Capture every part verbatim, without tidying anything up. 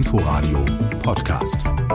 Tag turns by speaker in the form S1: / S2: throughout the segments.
S1: Inforadio Podcast.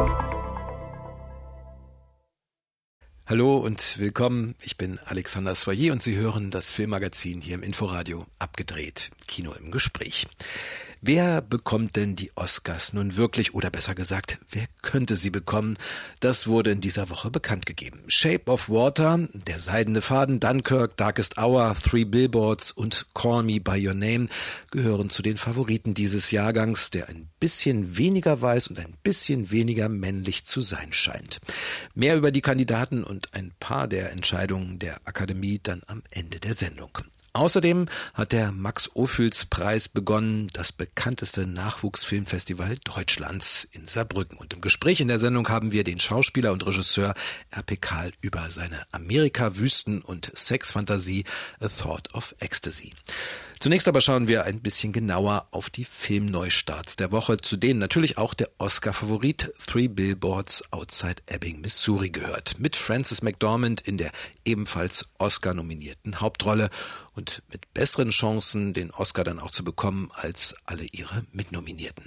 S2: Hallo und willkommen, ich bin Alexander Soyer und Sie hören das Filmmagazin hier im Inforadio abgedreht, Kino im Gespräch. Wer bekommt denn die Oscars nun wirklich, oder besser gesagt, wer könnte sie bekommen? Das wurde in dieser Woche bekannt gegeben. Shape of Water, Der seidene Faden, Dunkirk, Darkest Hour, Three Billboards und Call Me by Your Name gehören zu den Favoriten dieses Jahrgangs, der ein bisschen weniger weiß und ein bisschen weniger männlich zu sein scheint. Mehr über die Kandidaten und ein paar der Entscheidungen der Akademie dann am Ende der Sendung. Außerdem hat der Max-Ophüls-Preis begonnen, das bekannteste Nachwuchsfilmfestival Deutschlands in Saarbrücken. Und im Gespräch in der Sendung haben wir den Schauspieler und Regisseur R P Kahl über seine Amerika-Wüsten- und Sexfantasie A Thought of Ecstasy. Zunächst aber schauen wir ein bisschen genauer auf die Filmneustarts der Woche, zu denen natürlich auch der Oscar-Favorit Three Billboards Outside Ebbing, Missouri gehört. Mit Frances McDormand in der ebenfalls Oscar-nominierten Hauptrolle und mit besseren Chancen, den Oscar dann auch zu bekommen, als alle ihre Mitnominierten.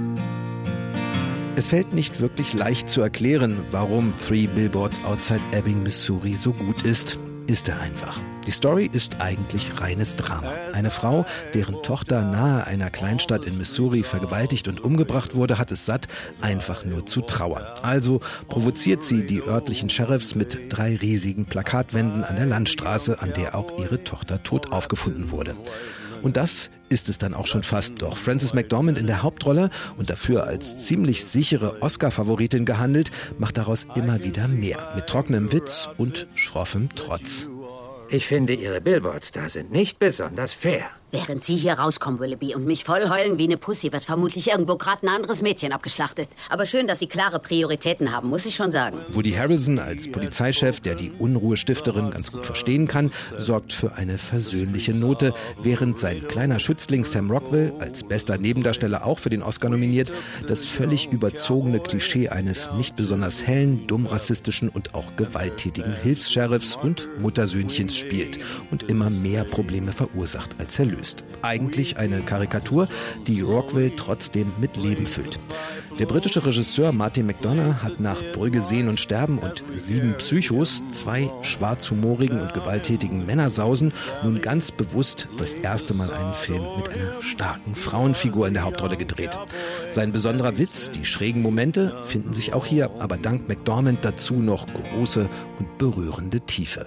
S2: Es fällt nicht wirklich leicht zu erklären, warum Three Billboards Outside Ebbing, Missouri so gut ist. Ist er einfach. Die Story ist eigentlich reines Drama. Eine Frau, deren Tochter nahe einer Kleinstadt in Missouri vergewaltigt und umgebracht wurde, hat es satt, einfach nur zu trauern. Also provoziert sie die örtlichen Sheriffs mit drei riesigen Plakatwänden an der Landstraße, an der auch ihre Tochter tot aufgefunden wurde. Und das ist es dann auch schon fast. Doch Frances McDormand in der Hauptrolle und dafür als ziemlich sichere Oscar-Favoritin gehandelt, macht daraus immer wieder mehr. Mit trockenem Witz und schroffem Trotz.
S3: Ich finde, Ihre Billboards da sind nicht besonders fair.
S4: Während Sie hier rauskommen, Willoughby, und mich voll heulen wie eine Pussy, wird vermutlich irgendwo gerade ein anderes Mädchen abgeschlachtet. Aber schön, dass Sie klare Prioritäten haben, muss ich schon sagen.
S2: Woody Harrelson als Polizeichef, der die Unruhestifterin ganz gut verstehen kann, sorgt für eine versöhnliche Note, während sein kleiner Schützling Sam Rockwell, als bester Nebendarsteller auch für den Oscar nominiert, das völlig überzogene Klischee eines nicht besonders hellen, dumm rassistischen und auch gewalttätigen Hilfs-Sheriffs und Muttersöhnchens spielt und immer mehr Probleme verursacht, als er löst. Eigentlich eine Karikatur, die Rockwell trotzdem mit Leben füllt. Der britische Regisseur Martin McDonagh hat nach Brügge sehen und sterben und Sieben Psychos, zwei schwarzhumorigen und gewalttätigen Männersausen, nun ganz bewusst das erste Mal einen Film mit einer starken Frauenfigur in der Hauptrolle gedreht. Sein besonderer Witz, die schrägen Momente, finden sich auch hier, aber dank McDormand dazu noch große und berührende Tiefe.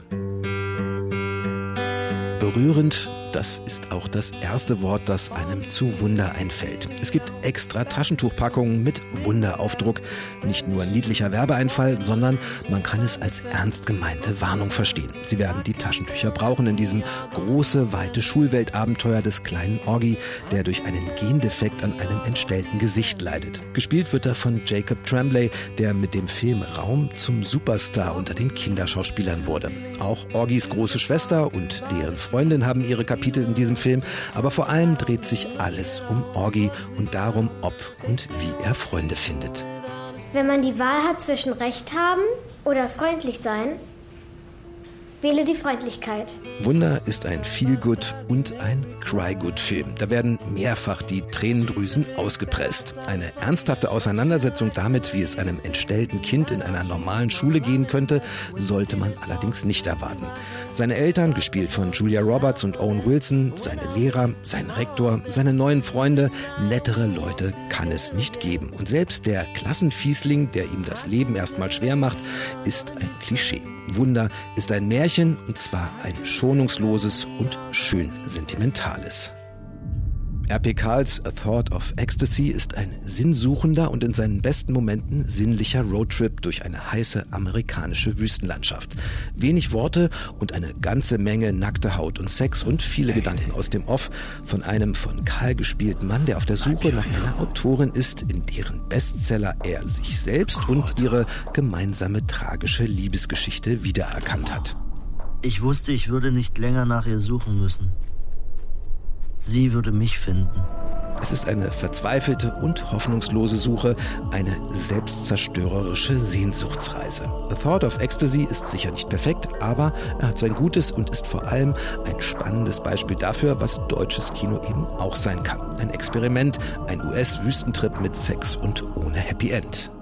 S2: Berührend, das ist auch das erste Wort, das einem zu Wunder einfällt. Es gibt extra Taschentuchpackungen mit Wunderaufdruck. Nicht nur ein niedlicher Werbeeinfall, sondern man kann es als ernst gemeinte Warnung verstehen. Sie werden die Taschentücher brauchen in diesem große, weite Schulweltabenteuer des kleinen Oggy, der durch einen Gendefekt an einem entstellten Gesicht leidet. Gespielt wird er von Jacob Tremblay, der mit dem Film Raum zum Superstar unter den Kinderschauspielern wurde. Auch Oggys große Schwester und deren Freundin haben ihre Kapitel in diesem Film, aber vor allem dreht sich alles um Oggy und darum, ob und wie er Freunde findet.
S5: Wenn man die Wahl hat zwischen Recht haben oder freundlich sein, wähle die Freundlichkeit.
S2: Wunder ist ein Feel-Good und ein Cry-Good-Film. Da werden mehrfach die Tränendrüsen ausgepresst. Eine ernsthafte Auseinandersetzung damit, wie es einem entstellten Kind in einer normalen Schule gehen könnte, sollte man allerdings nicht erwarten. Seine Eltern, gespielt von Julia Roberts und Owen Wilson, seine Lehrer, sein Rektor, seine neuen Freunde, nettere Leute kann es nicht geben. Und selbst der Klassenfiesling, der ihm das Leben erstmal schwer macht, ist ein Klischee. Wunder ist ein Märchen, und zwar ein schonungsloses und schön sentimentales. R P Kahls A Thought of Ecstasy ist ein sinnsuchender und in seinen besten Momenten sinnlicher Roadtrip durch eine heiße amerikanische Wüstenlandschaft. Wenig Worte und eine ganze Menge nackte Haut und Sex und viele Gedanken aus dem Off von einem von Kahl gespielten Mann, der auf der Suche nach einer Autorin ist, in deren Bestseller er sich selbst und ihre gemeinsame tragische Liebesgeschichte wiedererkannt hat.
S6: Ich wusste, ich würde nicht länger nach ihr suchen müssen. Sie würde mich finden.
S2: Es ist eine verzweifelte und hoffnungslose Suche, eine selbstzerstörerische Sehnsuchtsreise. A Thought of Ecstasy ist sicher nicht perfekt, aber er hat sein Gutes und ist vor allem ein spannendes Beispiel dafür, was deutsches Kino eben auch sein kann. Ein Experiment, ein U S-Wüstentrip mit Sex und ohne Happy End.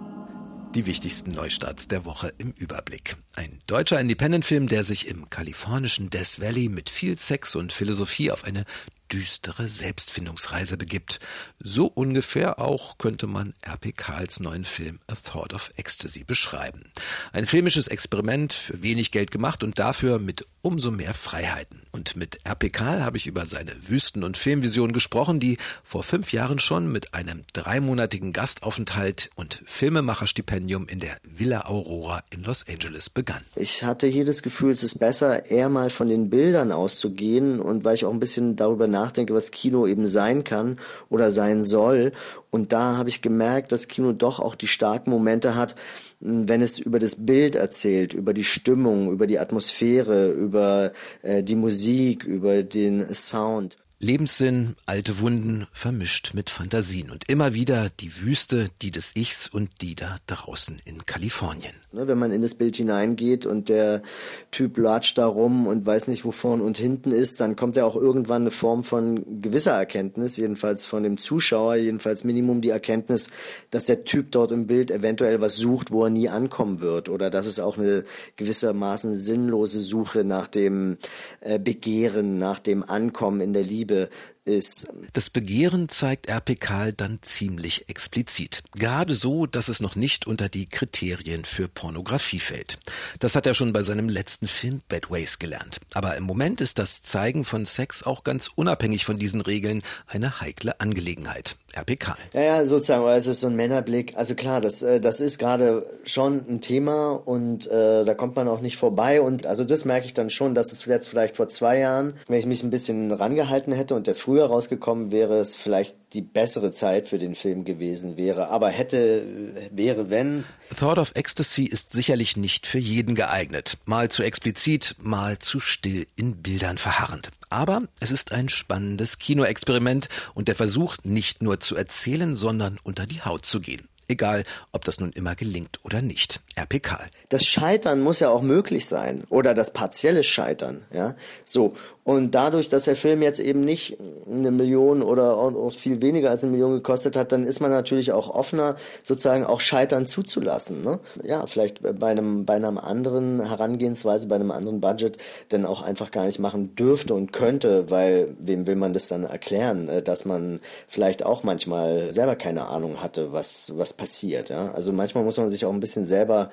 S2: Die wichtigsten Neustarts der Woche im Überblick. Ein deutscher Independent-Film, der sich im kalifornischen Death Valley mit viel Sex und Philosophie auf eine düstere Selbstfindungsreise begibt. So ungefähr auch könnte man R P Karls neuen Film A Thought of Ecstasy beschreiben. Ein filmisches Experiment, für wenig Geld gemacht und dafür mit umso mehr Freiheiten. Und mit R P Karl habe ich über seine Wüsten- und Filmvision gesprochen, die vor fünf Jahren schon mit einem dreimonatigen Gastaufenthalt und Filmemacherstipendium in der Villa Aurora in Los Angeles begann.
S6: Ich hatte hier das Gefühl, es ist besser, eher mal von den Bildern auszugehen, und weil ich auch ein bisschen darüber nachdenke, was Kino eben sein kann oder sein soll. Und da habe ich gemerkt, dass Kino doch auch die starken Momente hat, wenn es über das Bild erzählt, über die Stimmung, über die Atmosphäre, über äh, die Musik, über den Sound.
S2: Lebenssinn, alte Wunden, vermischt mit Fantasien und immer wieder die Wüste, die des Ichs und die da draußen in Kalifornien.
S6: Wenn man in das Bild hineingeht und der Typ latscht da rum und weiß nicht, wo vorn und hinten ist, dann kommt ja auch irgendwann eine Form von gewisser Erkenntnis, jedenfalls von dem Zuschauer, jedenfalls Minimum die Erkenntnis, dass der Typ dort im Bild eventuell was sucht, wo er nie ankommen wird, oder dass es auch eine gewissermaßen sinnlose Suche nach dem äh, Begehren, nach dem Ankommen in der Liebe ist.
S2: Das Begehren zeigt R P Karl dann ziemlich explizit. Gerade so, dass es noch nicht unter die Kriterien für Pornografie fällt. Das hat er schon bei seinem letzten Film Bad Ways gelernt. Aber im Moment ist das Zeigen von Sex auch ganz unabhängig von diesen Regeln eine heikle Angelegenheit. R P Karl.
S6: Ja, ja, sozusagen, es ist so ein Männerblick. Also klar, das, das ist gerade schon ein Thema, und äh, da kommt man auch nicht vorbei. Und also das merke ich dann schon, dass es jetzt vielleicht vor zwei Jahren, wenn ich mich ein bisschen rangehalten hätte und der früher rausgekommen wäre, es vielleicht die bessere Zeit für den Film gewesen wäre. Aber hätte, wäre, wenn.
S2: Thought of Ecstasy ist sicherlich nicht für jeden geeignet. Mal zu explizit, mal zu still in Bildern verharrend. Aber es ist ein spannendes Kinoexperiment und der Versuch, nicht nur zu erzählen, sondern unter die Haut zu gehen. Egal, ob das nun immer gelingt oder nicht. R P Karl.
S6: Das Scheitern muss ja auch möglich sein. Oder das partielle Scheitern. Ja, so. Und dadurch, dass der Film jetzt eben nicht eine Million oder auch viel weniger als eine Million gekostet hat, dann ist man natürlich auch offener, sozusagen auch Scheitern zuzulassen. Ne? Ja, vielleicht bei einem, bei einer anderen Herangehensweise, bei einem anderen Budget, dann auch einfach gar nicht machen dürfte und könnte, weil wem will man das dann erklären, dass man vielleicht auch manchmal selber keine Ahnung hatte, was, was passiert. Ja? Also manchmal muss man sich auch ein bisschen selber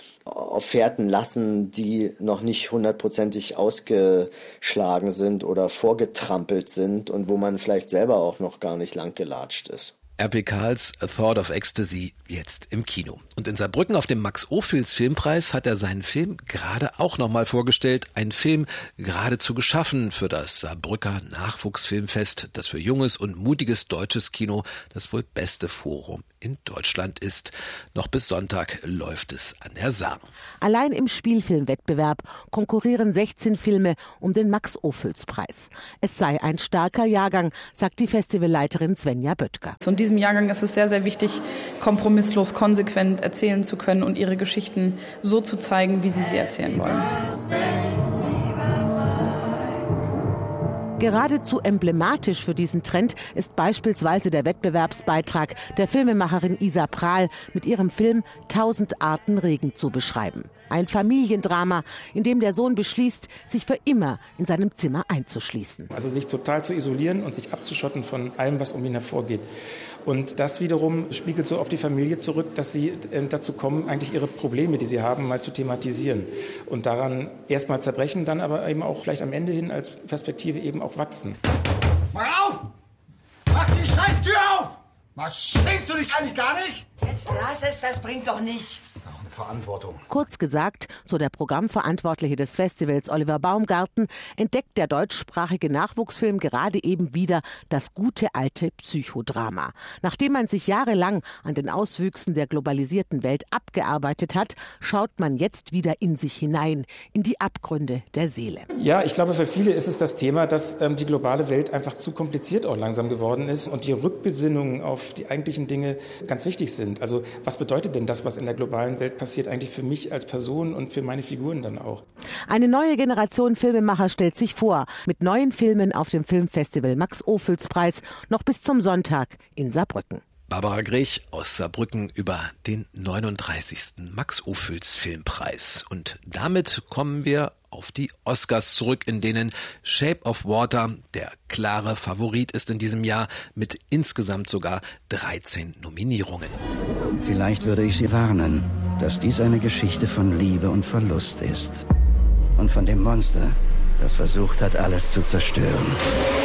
S6: auf Fährten lassen, die noch nicht hundertprozentig ausgeschlagen sind oder vorgetrampelt sind und wo man vielleicht selber auch noch gar nicht lang gelatscht ist.
S2: R P Karls A Thought of Ecstasy jetzt im Kino. Und in Saarbrücken auf dem Max-Ophüls Filmpreis hat er seinen Film gerade auch nochmal vorgestellt. Ein Film geradezu geschaffen für das Saarbrücker Nachwuchsfilmfest, das für junges und mutiges deutsches Kino das wohl beste Forum in Deutschland ist. Noch bis Sonntag läuft es an der Saar.
S7: Allein im Spielfilmwettbewerb konkurrieren sechzehn Filme um den Max-Ophüls-Preis. Es sei ein starker Jahrgang, sagt die Festivalleiterin Svenja Böttger.
S8: In diesem Jahrgang ist es sehr, sehr wichtig, kompromisslos, konsequent erzählen zu können und ihre Geschichten so zu zeigen, wie sie sie erzählen wollen.
S7: Geradezu emblematisch für diesen Trend ist beispielsweise der Wettbewerbsbeitrag der Filmemacherin Isa Prahl mit ihrem Film Tausend Arten Regen zu beschreiben. Ein Familiendrama, in dem der Sohn beschließt, sich für immer in seinem Zimmer einzuschließen.
S9: Also sich total zu isolieren und sich abzuschotten von allem, was um ihn hervorgeht. Und das wiederum spiegelt so auf die Familie zurück, dass sie dazu kommen, eigentlich ihre Probleme, die sie haben, mal zu thematisieren. Und daran erst mal zerbrechen, dann aber eben auch vielleicht am Ende hin als Perspektive eben auch wachsen.
S10: Mach auf! Mach die Scheißtür auf! Was schämst du dich eigentlich gar nicht?
S11: Jetzt lass es, das bringt doch nichts. Verantwortung.
S7: Kurz gesagt, so der Programmverantwortliche des Festivals Oliver Baumgarten, entdeckt der deutschsprachige Nachwuchsfilm gerade eben wieder das gute alte Psychodrama. Nachdem man sich jahrelang an den Auswüchsen der globalisierten Welt abgearbeitet hat, schaut man jetzt wieder in sich hinein, in die Abgründe der Seele.
S9: Ja, ich glaube, für viele ist es das Thema, dass ähm, die globale Welt einfach zu kompliziert auch langsam geworden ist und die Rückbesinnungen auf die eigentlichen Dinge ganz wichtig sind. Also was bedeutet denn das, was in der globalen Welt passiert, eigentlich für mich als Person und für meine Figuren dann auch?
S7: Eine neue Generation Filmemacher stellt sich vor, mit neuen Filmen auf dem Filmfestival Max-Ophüls-Preis noch bis zum Sonntag in Saarbrücken.
S2: Barbara Grech aus Saarbrücken über den neununddreißigsten Max-Ophüls-Filmpreis. Und damit kommen wir auf die Oscars zurück, in denen Shape of Water der klare Favorit ist in diesem Jahr mit insgesamt sogar dreizehn Nominierungen.
S12: Vielleicht würde ich Sie warnen, dass dies eine Geschichte von Liebe und Verlust ist. Und von dem Monster, das versucht hat, alles zu zerstören.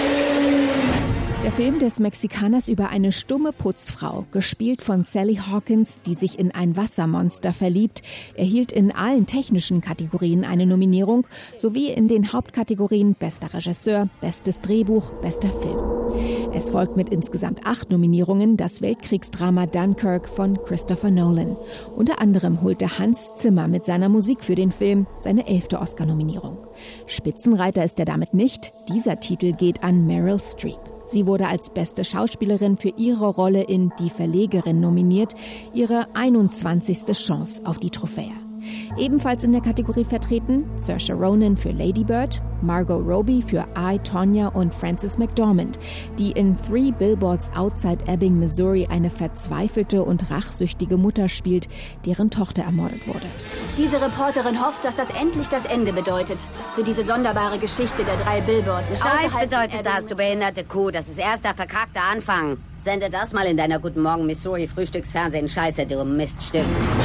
S13: Der Film des Mexikaners über eine stumme Putzfrau, gespielt von Sally Hawkins, die sich in ein Wassermonster verliebt, erhielt in allen technischen Kategorien eine Nominierung, sowie in den Hauptkategorien Bester Regisseur, Bestes Drehbuch, Bester Film. Es folgt mit insgesamt acht Nominierungen das Weltkriegsdrama Dunkirk von Christopher Nolan. Unter anderem holte Hans Zimmer mit seiner Musik für den Film seine elfte Oscar-Nominierung. Spitzenreiter ist er damit nicht. Dieser Titel geht an Meryl Streep. Sie wurde als beste Schauspielerin für ihre Rolle in Die Verlegerin nominiert, ihre einundzwanzigste Chance auf die Trophäe. Ebenfalls in der Kategorie vertreten Saoirse Ronan für Lady Bird, Margot Robbie für I, Tonya und Frances McDormand, die in Three Billboards Outside Ebbing, Missouri eine verzweifelte und rachsüchtige Mutter spielt, deren Tochter ermordet wurde.
S14: Diese Reporterin hofft, dass das endlich das Ende bedeutet. Für diese sonderbare Geschichte der drei Billboards.
S4: Scheiß bedeutet das, du behinderte Kuh. Das ist erst der verkackte Anfang. Sende das mal in deiner Guten Morgen Missouri Frühstücksfernsehen. Scheiße, du Miststück.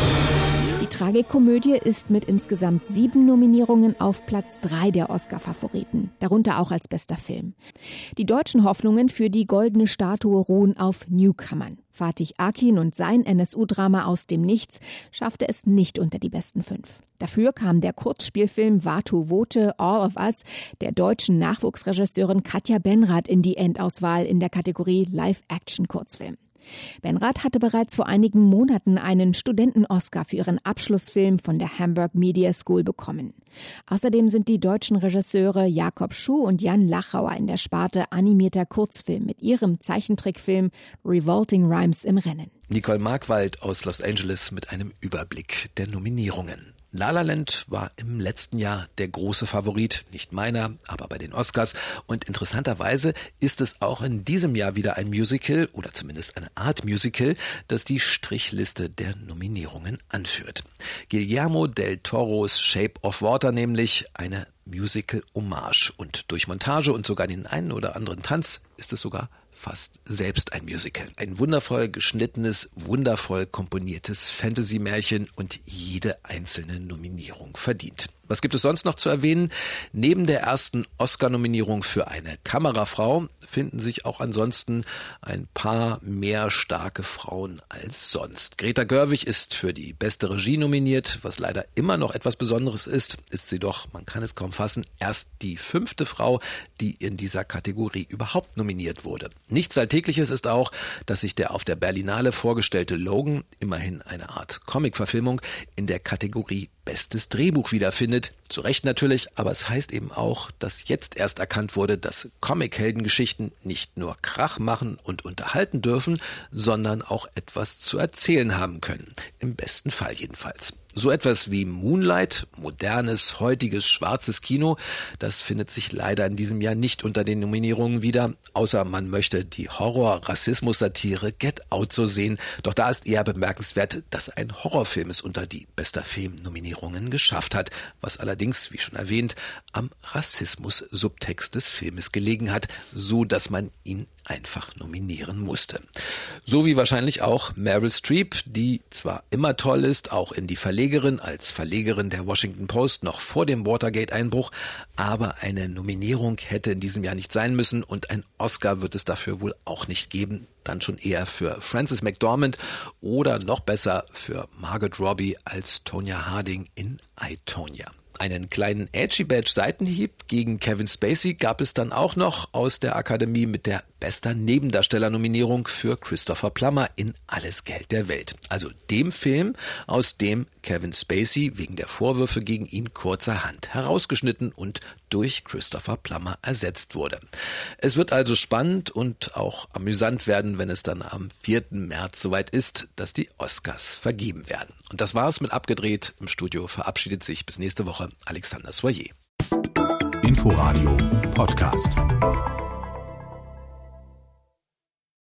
S13: Die Tragikomödie ist mit insgesamt sieben Nominierungen auf Platz drei der Oscar-Favoriten, darunter auch als bester Film. Die deutschen Hoffnungen für die Goldene Statue ruhen auf Newcomern. Fatih Akin und sein N S U-Drama Aus dem Nichts schaffte es nicht unter die besten fünf. Dafür kam der Kurzspielfilm Watu Wote, All of Us, der deutschen Nachwuchsregisseurin Katja Benrath in die Endauswahl in der Kategorie Live-Action-Kurzfilm. Benrath hatte bereits vor einigen Monaten einen Studenten-Oscar für ihren Abschlussfilm von der Hamburg Media School bekommen. Außerdem sind die deutschen Regisseure Jakob Schuh und Jan Lachauer in der Sparte animierter Kurzfilm mit ihrem Zeichentrickfilm Revolting Rhymes im Rennen.
S2: Nicole Markwald aus Los Angeles mit einem Überblick der Nominierungen. La La Land war im letzten Jahr der große Favorit, nicht meiner, aber bei den Oscars. Und interessanterweise ist es auch in diesem Jahr wieder ein Musical oder zumindest eine Art Musical, das die Strichliste der Nominierungen anführt. Guillermo del Toros Shape of Water nämlich, eine Musical-Hommage. Und durch Montage und sogar den einen oder anderen Tanz ist es sogar fast selbst ein Musical. Ein wundervoll geschnittenes, wundervoll komponiertes Fantasy-Märchen und jede einzelne Nominierung verdient. Was gibt es sonst noch zu erwähnen? Neben der ersten Oscar-Nominierung für eine Kamerafrau finden sich auch ansonsten ein paar mehr starke Frauen als sonst. Greta Gerwig ist für die beste Regie nominiert, was leider immer noch etwas Besonderes ist, ist sie doch, man kann es kaum fassen, erst die fünfte Frau, die in dieser Kategorie überhaupt nominiert wurde. Nichts Alltägliches ist auch, dass sich der auf der Berlinale vorgestellte Logan, immerhin eine Art Comic-Verfilmung, in der Kategorie Bestes Drehbuch wiederfindet. Zu Recht natürlich, aber es heißt eben auch, dass jetzt erst erkannt wurde, dass Comic-Heldengeschichten nicht nur Krach machen und unterhalten dürfen, sondern auch etwas zu erzählen haben können. Im besten Fall jedenfalls. So etwas wie Moonlight, modernes, heutiges, schwarzes Kino, das findet sich leider in diesem Jahr nicht unter den Nominierungen wieder, außer man möchte die Horror-Rassismus-Satire Get Out so sehen. Doch da ist eher bemerkenswert, dass ein Horrorfilm es unter die bester Film-Nominierungen geschafft hat, was allerdings, wie schon erwähnt, am Rassismus-Subtext des Filmes gelegen hat, so dass man ihn einfach nominieren musste. So wie wahrscheinlich auch Meryl Streep, die zwar immer toll ist, auch in Die Verlegerin als Verlegerin der Washington Post noch vor dem Watergate-Einbruch, aber eine Nominierung hätte in diesem Jahr nicht sein müssen und ein Oscar wird es dafür wohl auch nicht geben. dann schon eher für Frances McDormand oder noch besser für Margot Robbie als Tonya Harding in I, Tonya. Einen kleinen Edgy-Badge-Seitenhieb gegen Kevin Spacey gab es dann auch noch aus der Akademie mit der bester Nebendarsteller-Nominierung für Christopher Plummer in Alles Geld der Welt. Also dem Film, aus dem Kevin Spacey wegen der Vorwürfe gegen ihn kurzerhand herausgeschnitten und durch Christopher Plummer ersetzt wurde. Es wird also spannend und auch amüsant werden, wenn es dann am vierten März soweit ist, dass die Oscars vergeben werden. Und das war's mit Abgedreht. Im Studio verabschiedet sich bis nächste Woche Alexander Soyer.
S1: Inforadio Podcast.